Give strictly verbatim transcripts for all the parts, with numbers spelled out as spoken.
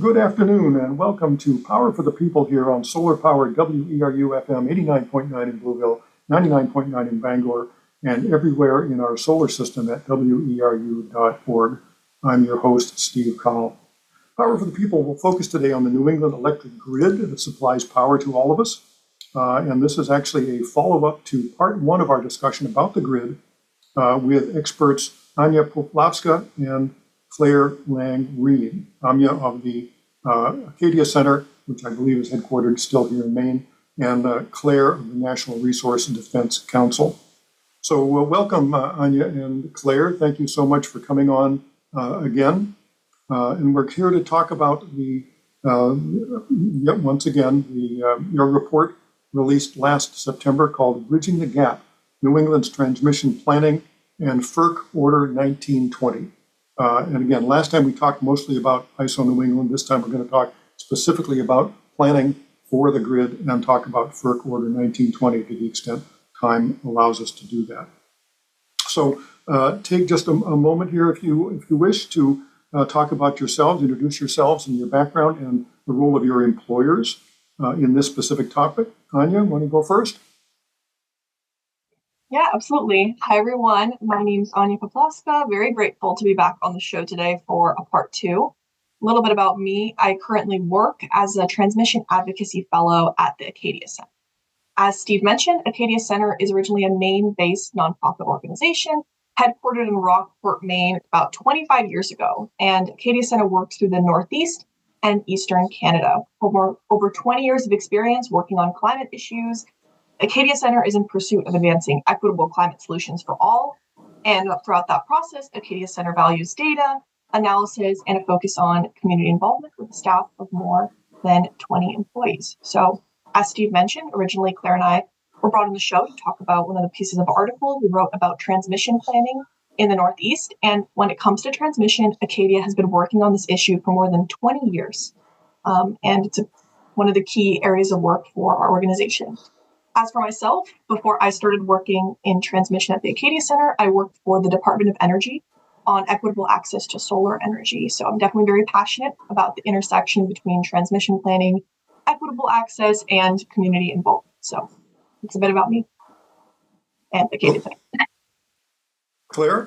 Good afternoon and welcome to Power for the People here on solar powered W E R U F M eighty-nine point nine in Blueville, ninety-nine point nine in Bangor, and everywhere in our solar system at W E R U dot org. I'm your host, Steve Connell. Power for the People will focus today on the New England electric grid that supplies power to all of us. Uh, and this is actually a follow-up to part one of our discussion about the grid uh, with experts Anya Poplavska and Claire Lang Reed. Anya of the uh, Acadia Center, which I believe is headquartered still here in Maine, and uh, Claire of the National Resource and Defense Council. So we'll welcome uh, Anya and Claire. Thank you so much for coming on uh, again. Uh, and we're here to talk about the, uh, yet once again, the uh, your report released last September called Bridging the Gap, New England's Transmission Planning and F E R C Order nineteen twenty. Uh, and again, last time we talked mostly about I S O New England. This time we're going to talk specifically about planning for the grid and talk about F E R C Order nineteen twenty to the extent time allows us to do that. So uh, take just a, a moment here, if you if you wish, to uh, talk about yourselves, introduce yourselves and your background and the role of your employers uh, in this specific topic. Anya, want to go first? Yeah, absolutely. Hi, everyone. My name is Anya Poplavska. Very grateful to be back on the show today for a part two. A little bit about me. I currently work as a transmission advocacy fellow at the Acadia Center. As Steve mentioned, Acadia Center is originally a Maine-based nonprofit organization headquartered in Rockport, Maine about twenty-five years ago. And Acadia Center works through the Northeast and Eastern Canada. Over, over twenty years of experience working on climate issues, Acadia Center is in pursuit of advancing equitable climate solutions for all. And throughout that process, Acadia Center values data, analysis, and a focus on community involvement with a staff of more than twenty employees. So as Steve mentioned, originally Claire and I were brought on the show to talk about one of the pieces of article we wrote about transmission planning in the Northeast. And when it comes to transmission, Acadia has been working on this issue for more than twenty years. Um, and it's a, one of the key areas of work for our organization. As for myself, before I started working in transmission at the Acadia Center, I worked for the Department of Energy on equitable access to solar energy. So I'm definitely very passionate about the intersection between transmission planning, equitable access, and community involvement. So it's a bit about me and the Acadia Center. Claire?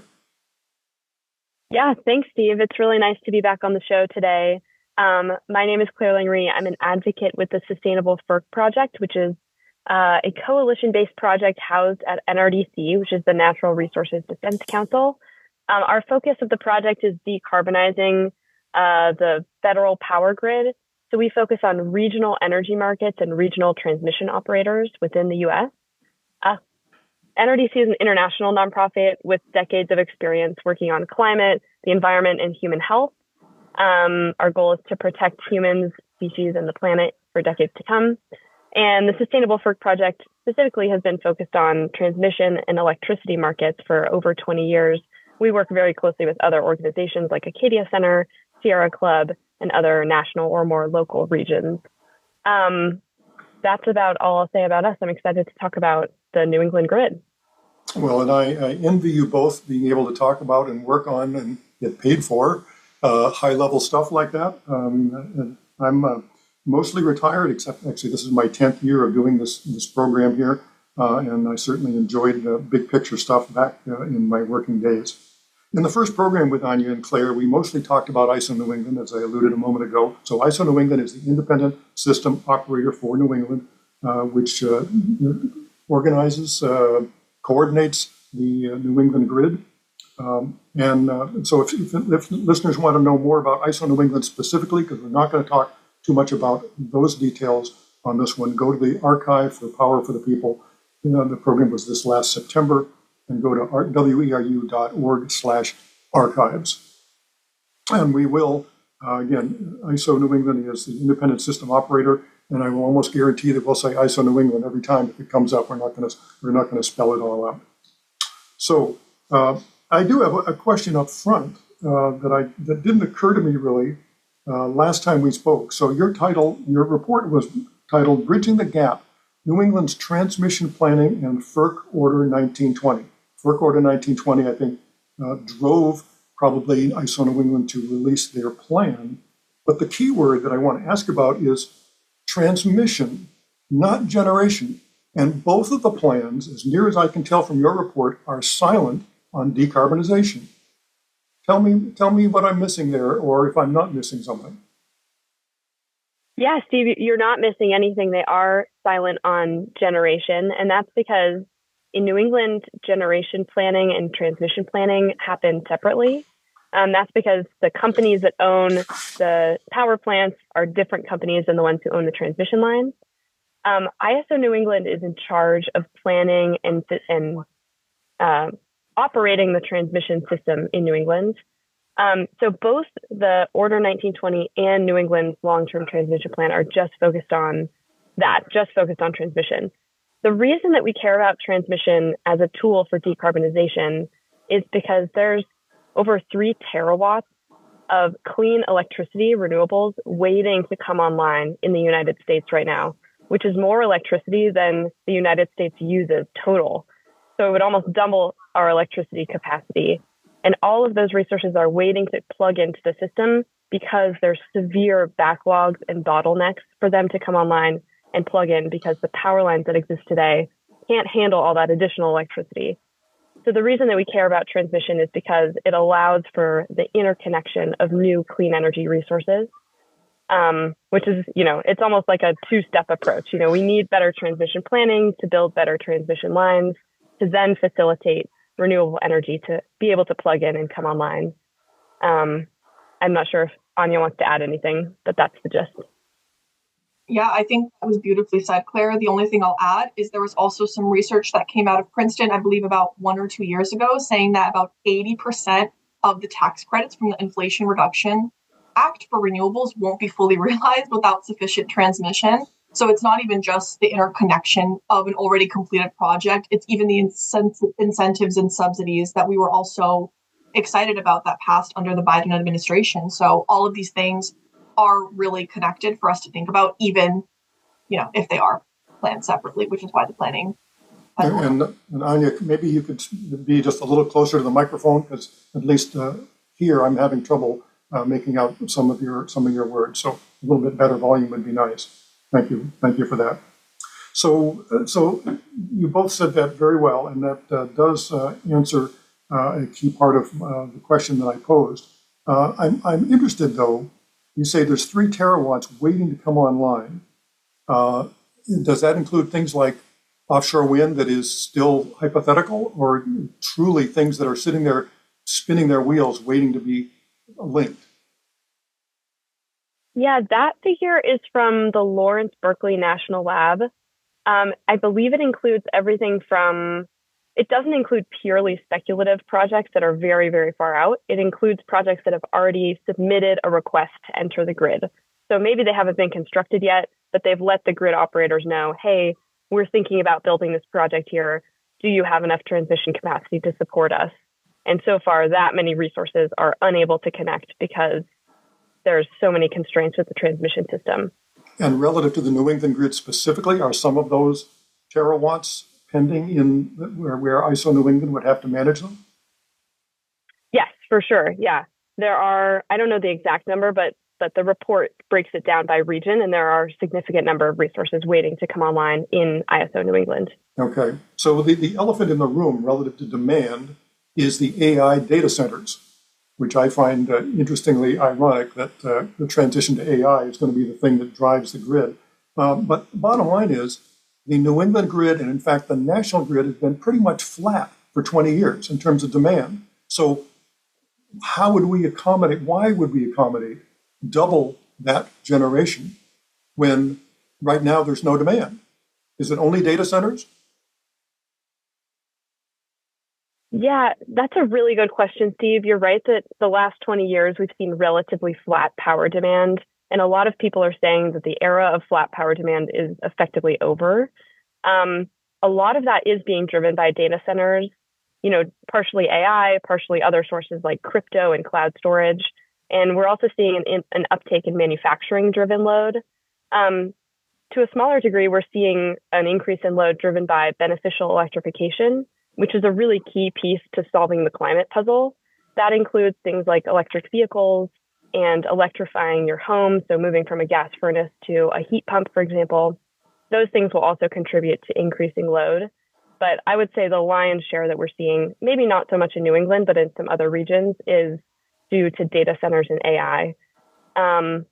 Yeah, thanks, Steve. It's really nice to be back on the show today. Um, my name is Claire Langry. I'm an advocate with the Sustainable F E R C Project, which is Uh, a coalition-based project housed at N R D C, which is the Natural Resources Defense Council. Um, our focus of the project is decarbonizing uh, the federal power grid. So we focus on regional energy markets and regional transmission operators within the U S. Uh, N R D C is an international nonprofit with decades of experience working on climate, the environment, and human health. Um, our goal is to protect humans, species, and the planet for decades to come. And the Sustainable F E R C Project specifically has been focused on transmission and electricity markets for over twenty years. We work very closely with other organizations like Acadia Center, Sierra Club, and other national or more local regions. Um, that's about all I'll say about us. I'm excited to talk about the New England grid. Well, and I, I envy you both being able to talk about and work on and get paid for uh, high-level stuff like that. Um, I'm uh, mostly retired, except actually this is my tenth year of doing this this program here, uh, and I certainly enjoyed the big picture stuff back uh, in my working days. In the first program with Anya and Claire, we mostly talked about I S O New England, as I alluded a moment ago. So I S O New England is the independent system operator for New England, uh, which uh, organizes, uh, coordinates the uh, New England grid. Um, and uh, so if, if, if listeners want to know more about I S O New England specifically, because we're not going to talk too much about those details on this one, go to the archive for Power for the People. You know, the program was this last September, and go to W E R U dot org slash archives. And we will, uh, again, I S O New England is the independent system operator, and I will almost guarantee that we'll say I S O New England every time if it comes up. We're not going to we're not going to spell it all out. So uh, I do have a, a question up front uh, that I that didn't occur to me really Uh, last time we spoke. So your title, your report was titled Bridging the Gap, New England's Transmission Planning and F E R C Order nineteen twenty. F E R C Order nineteen twenty, I think, uh, drove probably I S O New England to release their plan But the key word that I want to ask about is transmission, not generation. And both of the plans, as near as I can tell from your report, are silent on decarbonization. Tell me, tell me what I'm missing there, or if I'm not missing something. Yeah, Steve, you're not missing anything. They are silent on generation, and that's because in New England, generation planning and transmission planning happen separately. Um, that's because the companies that own the power plants are different companies than the ones who own the transmission lines. Um, I S O New England is in charge of planning and, and uh, operating the transmission system in New England. Um, so both the Order nineteen twenty and New England's long-term transmission plan are just focused on that, just focused on transmission. The reason that we care about transmission as a tool for decarbonization is because there's over three terawatts of clean electricity, renewables, waiting to come online in the United States right now, which is more electricity than the United States uses total. So it would almost double our electricity capacity. And all of those resources are waiting to plug into the system because there's severe backlogs and bottlenecks for them to come online and plug in because the power lines that exist today can't handle all that additional electricity. So the reason that we care about transmission is because it allows for the interconnection of new clean energy resources, um, which is, you know, it's almost like a two-step approach. You know, we need better transmission planning to build better transmission lines to then facilitate renewable energy to be able to plug in and come online. Um, I'm not sure if Anya wants to add anything, but that's the gist. Yeah, I think that was beautifully said, Claire. The only thing I'll add is there was also some research that came out of Princeton, I believe about one or two years ago, saying that about eighty percent of the tax credits from the Inflation Reduction Act for renewables won't be fully realized without sufficient transmission. So it's not even just the interconnection of an already completed project. It's even the incent- incentives and subsidies that we were also excited about that passed under the Biden administration. So all of these things are really connected for us to think about, even, you know, if they are planned separately, which is why the planning. And, and, and Anya, maybe you could be just a little closer to the microphone, because at least uh, here I'm having trouble uh, making out some of your some of your words. So a little bit better volume would be nice. Thank you. Thank you for that. So, uh, so you both said that very well, and that uh, does uh, answer uh, a key part of uh, the question that I posed. Uh, I'm, I'm interested, though. You say there's three terawatts waiting to come online. Uh, does that include things like offshore wind that is still hypothetical, or truly things that are sitting there spinning their wheels waiting to be linked? Yeah, that figure is from the Lawrence Berkeley National Lab. Um, I believe it includes everything from, it doesn't include purely speculative projects that are very, very far out. It includes projects that have already submitted a request to enter the grid. So maybe they haven't been constructed yet, but they've let the grid operators know, hey, we're thinking about building this project here. Do you have enough transmission capacity to support us? And so far, that many resources are unable to connect because there's so many constraints with the transmission system. And relative to the New England grid specifically, are some of those terawatts pending in where, where I S O New England would have to manage them? Yes, for sure. Yeah. There are, I don't know the exact number, but but the report breaks it down by region, and there are a significant number of resources waiting to come online in I S O New England. Okay. So the, the elephant in the room relative to demand is the A I data centers, which I find uh, interestingly ironic that uh, the transition to A I is going to be the thing that drives the grid. Uh, but the bottom line is the New England grid, and in fact the national grid, has been pretty much flat for twenty years in terms of demand. So how would we accommodate, why would we accommodate double that generation when right now there's no demand? Is it only data centers? Yeah, that's a really good question, Steve. You're right that the last twenty years we've seen relatively flat power demand. And a lot of people are saying that the era of flat power demand is effectively over. Um, a lot of that is being driven by data centers, you know, partially A I, partially other sources like crypto and cloud storage. And we're also seeing an, an uptake in manufacturing driven load. Um, to a smaller degree, we're seeing an increase in load driven by beneficial electrification, which is a really key piece to solving the climate puzzle. That includes things like electric vehicles, and electrifying your home, so moving from a gas furnace to a heat pump, for example, those things will also contribute to increasing load. But I would say the lion's share that we're seeing, maybe not so much in New England, but in some other regions, is due to data centers and A I. Um,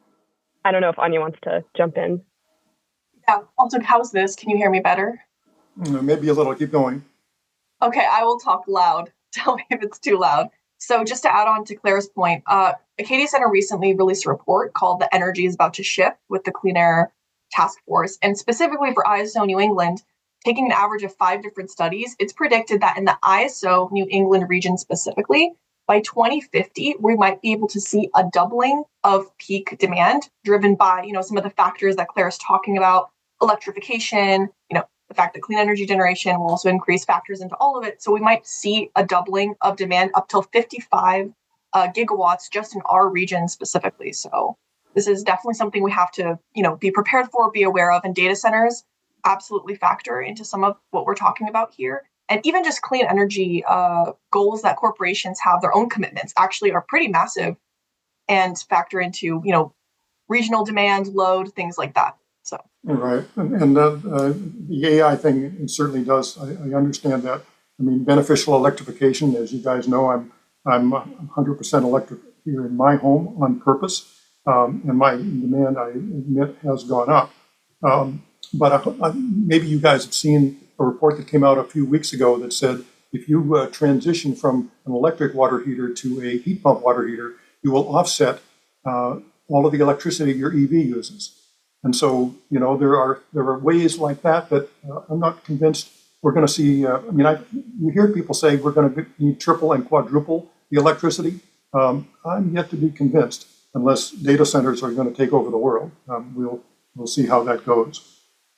I don't know if Anya wants to jump in. Yeah, also, how's this? Can you hear me better? Mm, Maybe a little. Keep going. Okay, I will talk loud. Tell me if it's too loud. So just to add on to Claire's point, uh, Acadia Center recently released a report called The Energy is About to Shift with the Clean Air Task Force. And specifically for I S O New England, taking an average of five different studies, it's predicted that in the I S O New England region specifically, by twenty fifty, we might be able to see a doubling of peak demand driven by, you know, some of the factors that Claire is talking about, electrification, you know, the fact that clean energy generation will also increase factors into all of it. So we might see a doubling of demand up till fifty-five uh, gigawatts just in our region specifically. So this is definitely something we have to, you know, be prepared for, be aware of, and data centers absolutely factor into some of what we're talking about here. And even just clean energy uh, goals that corporations have, their own commitments actually are pretty massive and factor into, you know, regional demand, load, things like that. So Right, and, and uh, uh, the A I thing it certainly does. I, I understand that. I mean, beneficial electrification, as you guys know, I'm I'm one hundred percent electric here in my home on purpose, um, and my demand, I admit, has gone up. Um, but I, I, maybe you guys have seen a report that came out a few weeks ago that said if you uh, transition from an electric water heater to a heat pump water heater, you will offset uh, all of the electricity your E V uses. And so, you know, there are there are ways like that that uh, I'm not convinced we're going to see. Uh, I mean, I you hear people say we're going to need triple and quadruple the electricity. Um, I'm yet to be convinced unless data centers are going to take over the world. Um, we'll we'll see how that goes.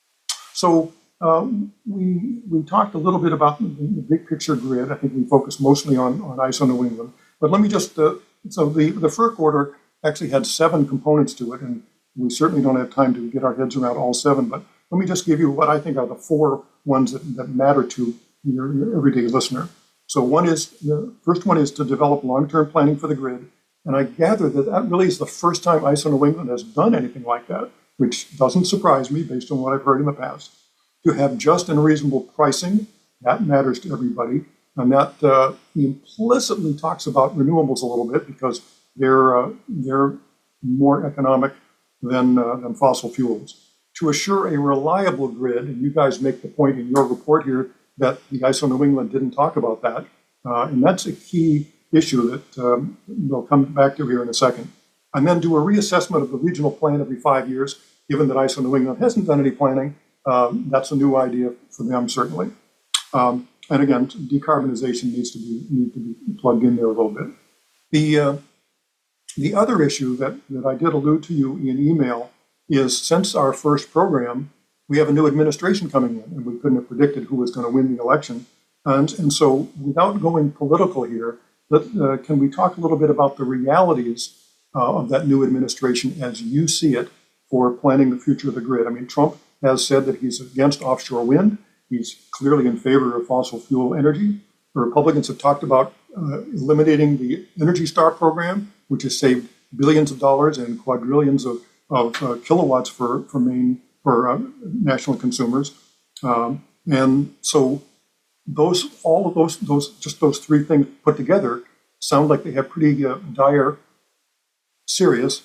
So um, we we talked a little bit about the, the big picture grid. I think we focused mostly on on I S O New England. But let me just uh, so the the FERC order actually had seven components to it, and we certainly don't have time to get our heads around all seven, but let me just give you what I think are the four ones that, that matter to your, your everyday listener. So one is, the first one is to develop long-term planning for the grid. And I gather that that really is the first time I S O New England has done anything like that, which doesn't surprise me based on what I've heard in the past. To have just and reasonable pricing, that matters to everybody. And that uh, implicitly talks about renewables a little bit because they're, uh, they're more economic than, uh, than fossil fuels. To assure a reliable grid, and you guys make the point in your report here that the I S O New England didn't talk about that, uh, and that's a key issue that um, we'll come back to here in a second. And then do a reassessment of the regional plan every five years, given that I S O New England hasn't done any planning. Um, that's a new idea for them, certainly. Um, and again, decarbonization needs to be need to be plugged in there a little bit. The uh, The other issue that, that I did allude to you in email is since our first program, we have a new administration coming in, and we couldn't have predicted who was going to win the election. And, and so without going political here, let, uh, can we talk a little bit about the realities uh, of that new administration as you see it for planning the future of the grid? I mean, Trump has said that he's against offshore wind. He's clearly in favor of fossil fuel energy. The Republicans have talked about uh, eliminating the Energy Star program, which has saved billions of dollars and quadrillions of, of uh, kilowatts for, for Maine, for uh, national consumers. Um, and so those, all of those, those, just those three things put together sound like they have pretty uh, dire, serious,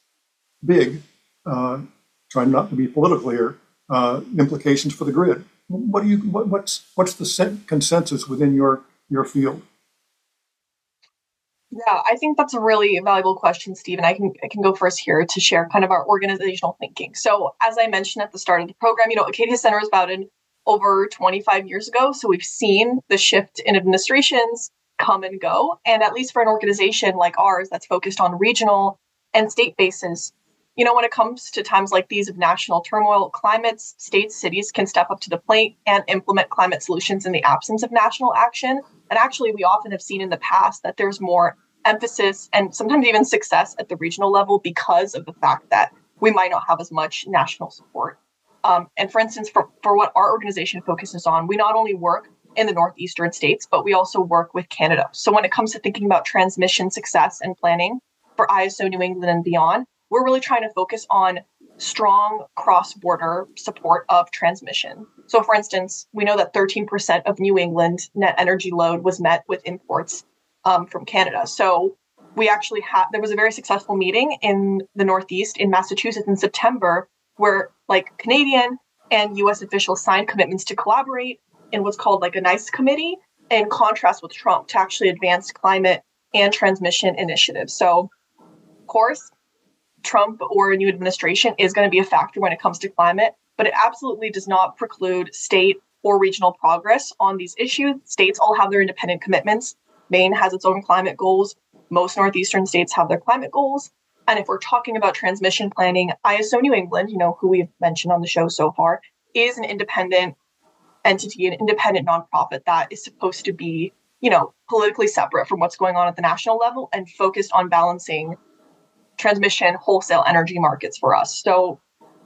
big, uh, trying not to be political here, uh, implications for the grid. What do you, what, what's, what's the consensus within your, your field? Yeah, I think that's a really valuable question, Steve, and I can I can go first here to share kind of our organizational thinking. So as I mentioned at the start of the program, you know, Acadia Center was founded over twenty-five years ago. So we've seen the shift in administrations come and go. And at least for an organization like ours that's focused on regional and state bases, you know, when it comes to times like these of national turmoil, climates, states, cities can step up to the plate and implement climate solutions in the absence of national action. And actually, we often have seen in the past that there's more emphasis and sometimes even success at the regional level because of the fact that we might not have as much national support. Um, and for instance, for, for what our organization focuses on, we not only work in the northeastern states, but we also work with Canada. So when it comes to thinking about transmission success and planning, for I S O New England and beyond, we're really trying to focus on strong cross-border support of transmission. So for instance, we know that thirteen percent of New England net energy load was met with imports um, from Canada. So we actually had, there was a very successful meeting in the Northeast in Massachusetts in September where like Canadian and U S officials signed commitments to collaborate in what's called like a NICE committee, in contrast with Trump, to actually advance climate and transmission initiatives. So of course, Trump or a new administration is going to be a factor when it comes to climate, but it absolutely does not preclude state or regional progress on these issues. States all have their independent commitments. Maine has its own climate goals. Most Northeastern states have their climate goals. And if we're talking about transmission planning, I S O New England, you know, who we've mentioned on the show so far, is an independent entity, an independent nonprofit that is supposed to be, you know, politically separate from what's going on at the national level and focused on balancing transmission wholesale energy markets for us. So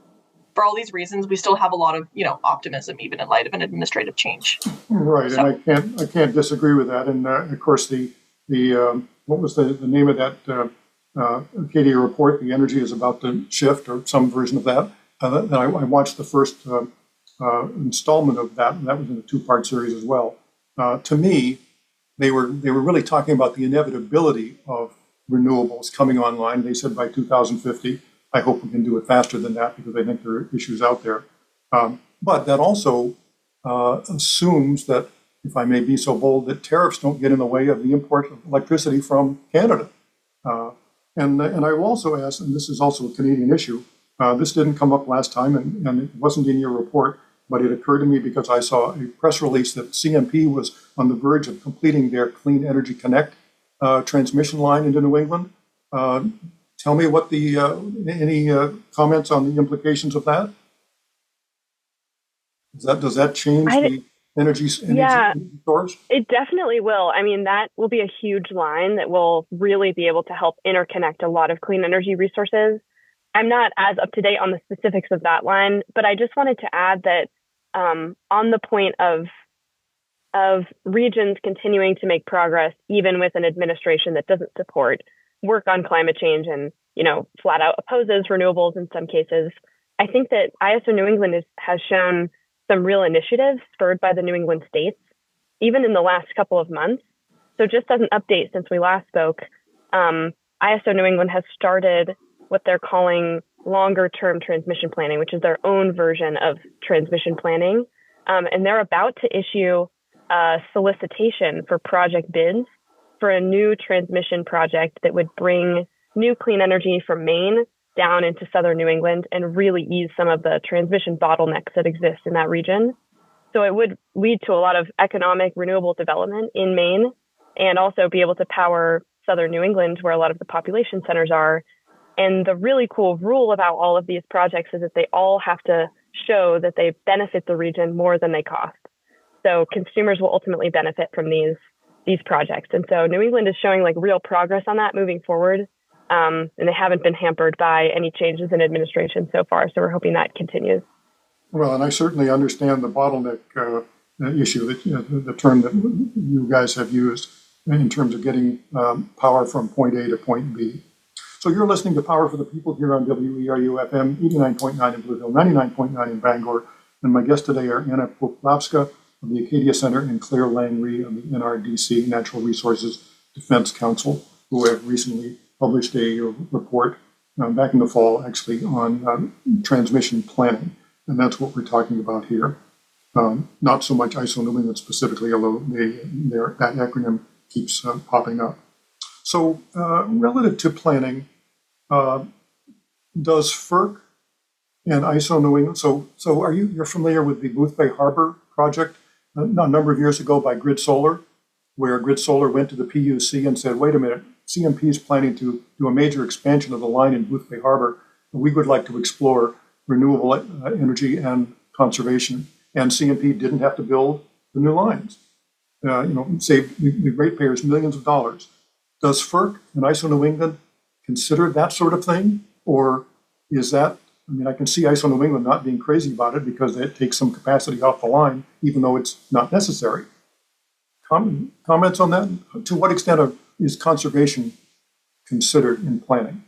for all these reasons, we still have a lot of, you know, optimism, even in light of an administrative change. Right, So- and I can't I can't disagree with that. And uh, of course, the the um, what was the, the name of that uh, uh, Acadia report? The energy is about to shift, or some version of that. Uh, that I, I watched the first uh, uh, installment of that, and that was in a two-part series as well. Uh, to me, they were they were really talking about the inevitability of renewables coming online. They said by two thousand fifty. I hope we can do it faster than that because I think there are issues out there. Um, but that also uh, assumes that, if I may be so bold, that tariffs don't get in the way of the import of electricity from Canada. Uh, and and I will also ask, and this is also a Canadian issue, uh, this didn't come up last time and, and it wasn't in your report, but it occurred to me because I saw a press release that C M P was on the verge of completing their Clean Energy Connect uh, transmission line into New England. Uh, Tell me what the, uh, any uh, comments on the implications of that? Does that, does that change I, the energy, energy yeah, source? It definitely will. I mean, that will be a huge line that will really be able to help interconnect a lot of clean energy resources. I'm not as up to date on the specifics of that line, but I just wanted to add that um, on the point of of regions continuing to make progress, even with an administration that doesn't support work on climate change and, you know, flat out opposes renewables in some cases. I think that I S O New England is, has shown some real initiatives spurred by the New England states, even in the last couple of months. So just as an update since we last spoke, um, I S O New England has started what they're calling longer term transmission planning, which is their own version of transmission planning. Um, and they're about to issue a solicitation for project bids for a new transmission project that would bring new clean energy from Maine down into southern New England and really ease some of the transmission bottlenecks that exist in that region. So it would lead to a lot of economic renewable development in Maine and also be able to power southern New England, where a lot of the population centers are. And the really cool rule about all of these projects is that they all have to show that they benefit the region more than they cost. So consumers will ultimately benefit from these these projects. And so New England is showing like real progress on that moving forward. Um, and they haven't been hampered by any changes in administration so far. So we're hoping that continues. Well, and I certainly understand the bottleneck uh, issue, that you know, the, the term that you guys have used in terms of getting um, power from point A to point B. So you're listening to Power for the People here on W E R U F M, eighty-nine point nine in Bluehill, ninety-nine point nine in Bangor. And my guests today are Anna Poplavska of the Acadia Center and Claire Lang-Ree of the N R D C, Natural Resources Defense Council, who have recently published a report uh, back in the fall, actually, on um, transmission planning. And that's what we're talking about here. Um, not so much I S O New England specifically, although they, that acronym keeps uh, popping up. So uh, relative to planning, uh, does FERC and I S O New England, so so are you, you're familiar with the Booth Bay Harbor project a number of years ago by Grid Solar, where Grid Solar went to the P U C and said, wait a minute, C M P is planning to do a major expansion of the line in Booth Bay Harbor. We would like to explore renewable energy and conservation. And C M P didn't have to build the new lines. Uh, you know, save the ratepayers millions of dollars. Does FERC and I S O New England consider that sort of thing? Or is that, I mean, I can see I S O New England not being crazy about it because it takes some capacity off the line, even though it's not necessary. Com- comments on that? To what extent of, is conservation considered in planning?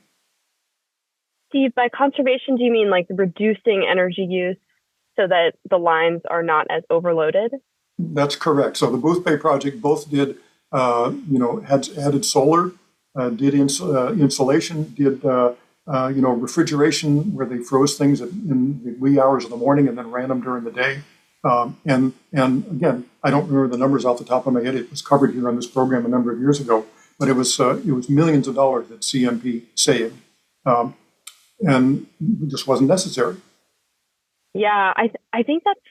Steve, by conservation, do you mean like reducing energy use so that the lines are not as overloaded? That's correct. So the Booth Bay project both did, uh, you know, had added solar, uh, did ins- uh, insulation, did, uh, uh, you know, refrigeration where they froze things in the wee hours of the morning and then ran them during the day. Um, and and again, I don't remember the numbers off the top of my head. It was covered here on this program a number of years ago, but it was uh, it was millions of dollars that C M P saved, um, and it just wasn't necessary. Yeah, I th- I think that's.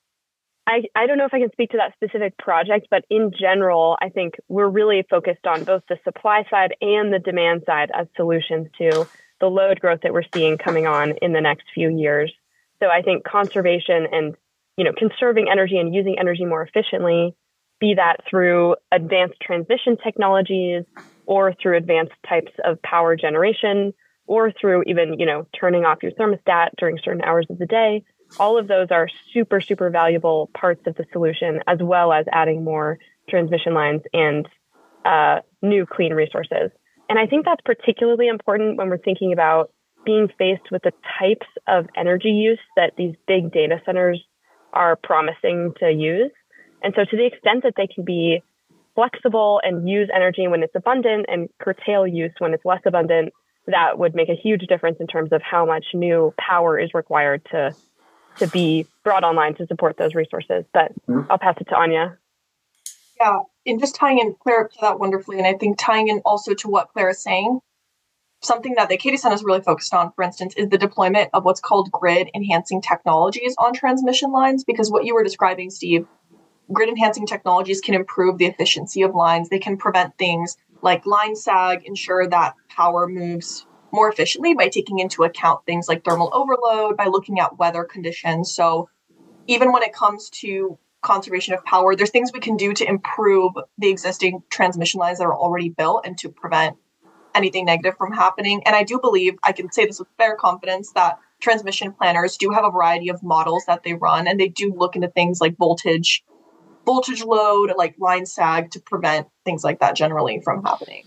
I, I don't know if I can speak to that specific project, but in general, I think we're really focused on both the supply side and the demand side as solutions to the load growth that we're seeing coming on in the next few years. So I think conservation and, you know, conserving energy and using energy more efficiently, be that through advanced transmission technologies or through advanced types of power generation or through even, you know, turning off your thermostat during certain hours of the day. All of those are super, super valuable parts of the solution, as well as adding more transmission lines and uh, new clean resources. And I think that's particularly important when we're thinking about being faced with the types of energy use that these big data centers are promising to use. And so to the extent that they can be flexible and use energy when it's abundant and curtail use when it's less abundant, that would make a huge difference in terms of how much new power is required to to be brought online to support those resources. But I'll pass it to Anya. Yeah, and just tying in Claire to that wonderfully, and I think tying in also to what Claire is saying, something that the Acadiana Center is really focused on, for instance, is the deployment of what's called grid enhancing technologies on transmission lines, because what you were describing, Steve, grid enhancing technologies can improve the efficiency of lines. They can prevent things like line sag, ensure that power moves more efficiently by taking into account things like thermal overload, by looking at weather conditions. So even when it comes to conservation of power, there's things we can do to improve the existing transmission lines that are already built and to prevent anything negative from happening. And I do believe, I can say this with fair confidence, that transmission planners do have a variety of models that they run, and they do look into things like voltage, voltage load, like line sag, to prevent things like that generally from happening.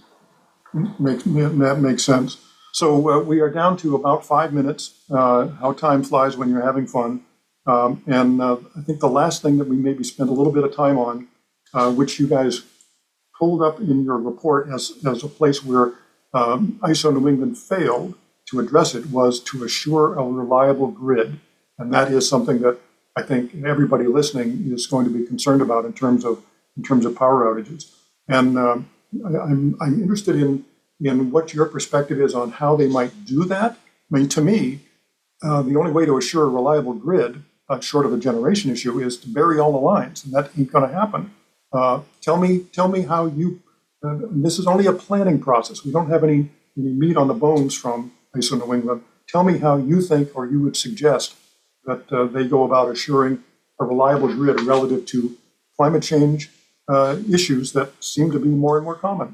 Makes, that makes sense. So uh, we are down to about five minutes, uh, how time flies when you're having fun. Um, and uh, I think the last thing that we maybe spend a little bit of time on, uh, which you guys pulled up in your report as, as a place where um, I S O New England failed to address it, was to assure a reliable grid. And that is something that I think everybody listening is going to be concerned about in terms of in terms of power outages. And um, I, I'm, I'm interested in in what your perspective is on how they might do that. I mean, to me, uh, the only way to assure a reliable grid, uh, short of a generation issue, is to bury all the lines, and that ain't going to happen. Uh, tell me, tell me how you. Uh, this is only a planning process. We don't have any, any meat on the bones from I S O New England. Tell me how you think, or you would suggest that uh, they go about assuring a reliable grid relative to climate change uh, issues that seem to be more and more common.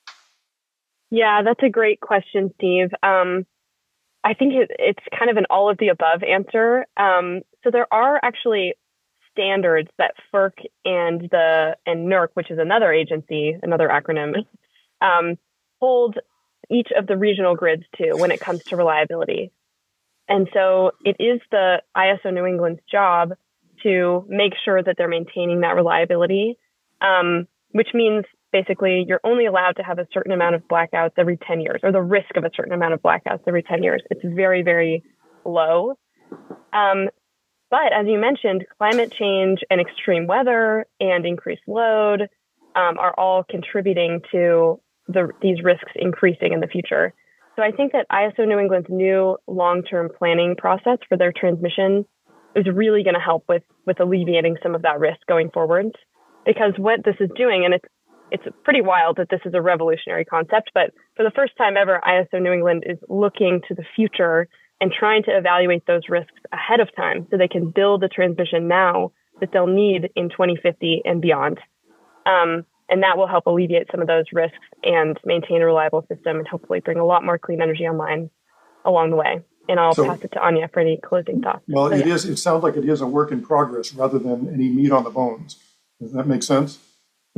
Yeah, that's a great question, Steve. Um, I think it, it's kind of an all of the above answer. Um, so there are actually standards that FERC and the and NERC, which is another agency, another acronym, um, hold each of the regional grids to when it comes to reliability. And so it is the I S O New England's job to make sure that they're maintaining that reliability, um, which means basically you're only allowed to have a certain amount of blackouts every ten years, or the risk of a certain amount of blackouts every ten years. It's very, very low. Um, but as you mentioned, climate change and extreme weather and increased load um, are all contributing to the, these risks increasing in the future. So I think that I S O New England's new long-term planning process for their transmission is really going to help with, with alleviating some of that risk going forward. Because what this is doing, and it's It's pretty wild that this is a revolutionary concept, but for the first time ever, I S O New England is looking to the future and trying to evaluate those risks ahead of time so they can build the transmission now that they'll need in twenty fifty and beyond. Um, and that will help alleviate some of those risks and maintain a reliable system and hopefully bring a lot more clean energy online along the way. And I'll so, pass it to Anya for any closing thoughts. Well, so, it yeah. is. It sounds like it is a work in progress rather than any meat on the bones. Does that make sense?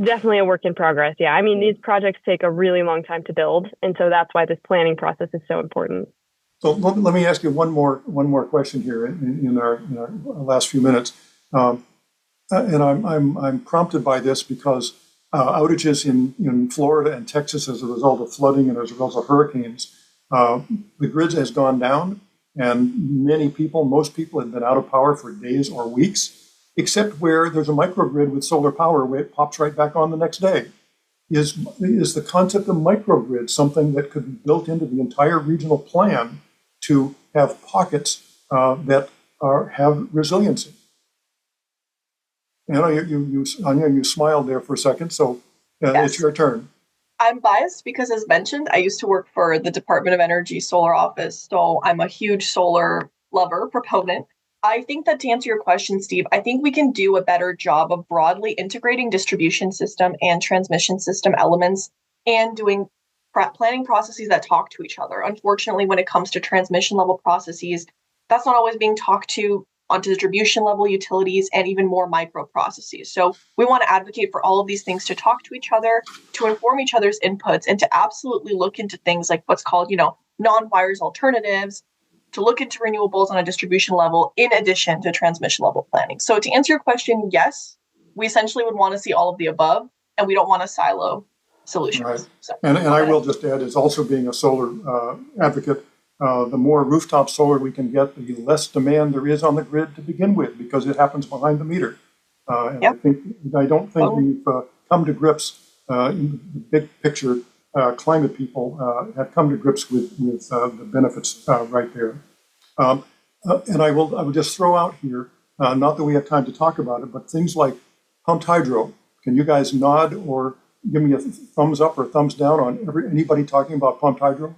definitely a work in progress. Yeah. I mean, these projects take a really long time to build. And so that's why this planning process is so important. So let, let me ask you one more one more question here in, in, our, in our last few minutes. Um, and I'm, I'm, I'm prompted by this because uh, outages in, in Florida and Texas as a result of flooding and as a result of hurricanes, uh, the grid has gone down, and many people, most people have been out of power for days or weeks, except where there's a microgrid with solar power where it pops right back on the next day. Is, is the concept of microgrid something that could be built into the entire regional plan to have pockets uh, that are, have resiliency? Anna, you, you, you, Anya, you smiled there for a second, so uh, Yes. It's your turn. I'm biased because, as mentioned, I used to work for the Department of Energy Solar Office, so I'm a huge solar lover, proponent. I think that to answer your question, Steve, I think we can do a better job of broadly integrating distribution system and transmission system elements and doing planning processes that talk to each other. Unfortunately, when it comes to transmission level processes, that's not always being talked to onto distribution level utilities and even more micro processes. So we want to advocate for all of these things to talk to each other, to inform each other's inputs, and to absolutely look into things like what's called, you know, non-wires alternatives, to look into renewables on a distribution level in addition to transmission level planning. So to answer your question, yes, we essentially would want to see all of the above, and we don't want to silo solutions. Right. So, and and I will just add, as also being a solar uh, advocate, uh, the more rooftop solar we can get, the less demand there is on the grid to begin with, because it happens behind the meter. Uh, and yep. I think I don't think oh. we've uh, come to grips uh, in the big picture. Uh, climate people uh, have come to grips with with uh, the benefits uh, right there. Um, uh, and I will I will just throw out here, uh, not that we have time to talk about it, but things like pumped hydro. Can you guys nod or give me a th- thumbs up or thumbs down on every, anybody talking about pumped hydro?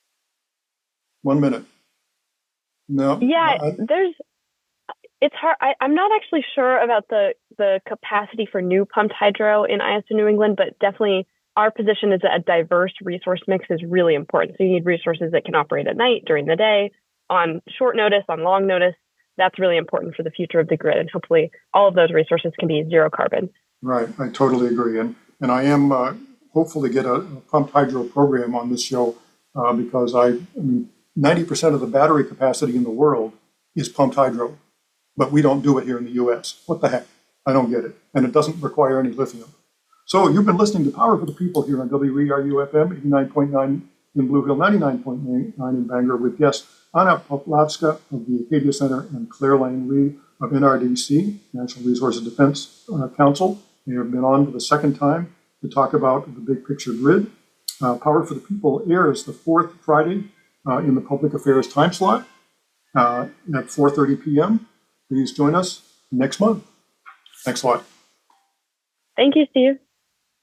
One minute. No. Yeah, I, there's. It's hard. I, I'm not actually sure about the the capacity for new pumped hydro in I S O New England, but definitely our position is that a diverse resource mix is really important. So you need resources that can operate at night, during the day, on short notice, on long notice. That's really important for the future of the grid, and hopefully all of those resources can be zero carbon. Right, I totally agree, and and I am uh, hopeful to get a, a pumped hydro program on this show uh, because I, I mean, ninety percent of the battery capacity in the world is pumped hydro, but we don't do it here in the U S. What the heck? I don't get it, and it doesn't require any lithium. So you've been listening to Power for the People here on W E R U F M, eighty-nine point nine in Blue Hill, ninety-nine point nine in Bangor, with guests Anna Poplavska of the Acadia Center and Claire Lane Reed of N R D C, National Resources Defense uh, Council. They have been on for the second time to talk about the big picture grid. Uh, Power for the People airs the fourth Friday uh, in the public affairs time slot uh, at four thirty p.m. Please join us next month. Thanks a lot. Thank you, Steve.